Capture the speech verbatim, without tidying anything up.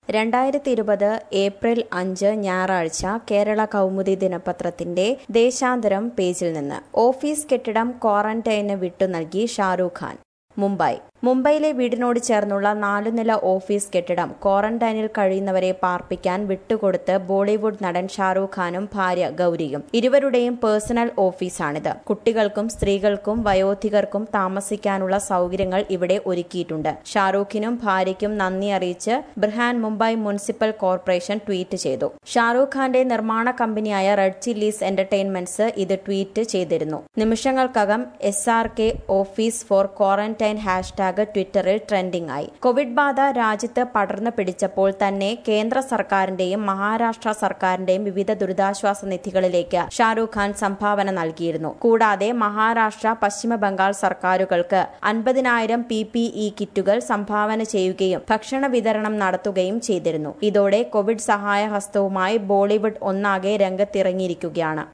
രണ്ടായിരത്തി ഇരുപത് ഏപ്രിൽ അഞ്ച് ഞായറാഴ്ച കേരള കൗമുദി ദിനപത്രത്തിന്റെ ദേശാന്തരം പേജിൽ നിന്ന് ഓഫീസ് കെട്ടിടം ക്വാറന്റൈന് വിട്ടു നൽകി ഷാരൂഖ് ഖാൻ. മുംബൈ മുംബൈയിലെ വീടിനോട് ചേർന്നുള്ള നാലുനില ഓഫീസ് കെട്ടിടം ക്വാറന്റൈനിൽ കഴിയുന്നവരെ പാർപ്പിക്കാൻ വിട്ടുകൊടുത്ത് ബോളിവുഡ് നടൻ ഷാരൂഖ് ഖാനും ഭാര്യ ഗൌരിയും. ഇരുവരുടെയും പേഴ്സണൽ ഓഫീസാണിത്. കുട്ടികൾക്കും സ്ത്രീകൾക്കും വയോധികർക്കും താമസിക്കാനുള്ള സൗകര്യങ്ങൾ ഇവിടെ ഒരുക്കിയിട്ടുണ്ട്. ഷാരൂഖിനും ഭാര്യയ്ക്കും നന്ദി അറിയിച്ച് Brihan Mumbai municipal corporation tweet ചെയ്തു. ഷാരൂഖ് ഖാന്റെ നിർമ്മാണ കമ്പനിയായ റെഡ് ചില്ലീസ് എന്റർടൈൻമെന്റ്സ് ഇത് ട്വീറ്റ് ചെയ്തിരുന്നു. നിമിഷങ്ങൾക്കകം S R K office for quarantine hashtag ട്വിറ്ററിൽ ട്രെൻഡിംഗ് ആയി. കോവിഡ് ബാധ രാജ്യത്ത് പടർന്നു പിടിച്ചപ്പോൾ തന്നെ കേന്ദ്ര സർക്കാരിന്റെയും മഹാരാഷ്ട്ര സർക്കാരിന്റെയും വിവിധ ദുരിതാശ്വാസ നിധികളിലേക്ക് ഷാരൂഖ് ഖാൻ സംഭാവന നൽകിയിരുന്നു. കൂടാതെ മഹാരാഷ്ട്ര, പശ്ചിമ ബംഗാൾ സർക്കാരുകൾക്ക് അൻപതിനായിരം പി പി ഇ കിറ്റുകൾ സംഭാവന ചെയ്യുകയും ഭക്ഷണ വിതരണം നടത്തുകയും ചെയ്തിരുന്നു. ഇതോടെ കോവിഡ് സഹായഹസ്തവുമായി ബോളിവുഡ് ഒന്നാകെ രംഗത്തിറങ്ങിയിരിക്കുകയാണ്.